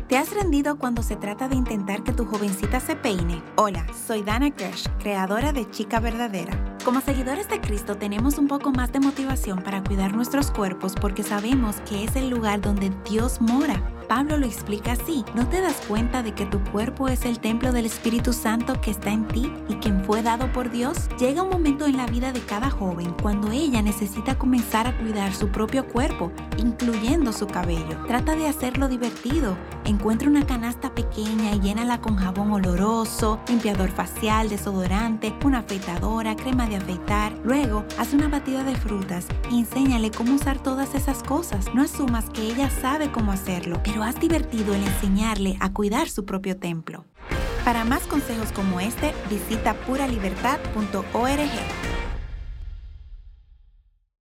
¿Te has rendido cuando se trata de intentar que tu jovencita se peine? Hola, soy Dana Gersh, creadora de Chica Verdadera. Como seguidores de Cristo tenemos un poco más de motivación para cuidar nuestros cuerpos porque sabemos que es el lugar donde Dios mora. Pablo lo explica así: ¿no te das cuenta de que tu cuerpo es el templo del Espíritu Santo que está en ti y quien fue dado por Dios? Llega un momento en la vida de cada joven cuando ella necesita comenzar a cuidar su propio cuerpo, incluyendo su cabello. Trata de hacerlo divertido. Encuentra una canasta pequeña y llénala con jabón oloroso, limpiador facial, desodorante, una afeitadora, crema de afeitar. Luego, haz una batida de frutas y enséñale cómo usar todas esas cosas. No asumas que ella sabe cómo hacerlo, pero haz divertido el enseñarle a cuidar su propio templo. Para más consejos como este, visita puralibertad.org.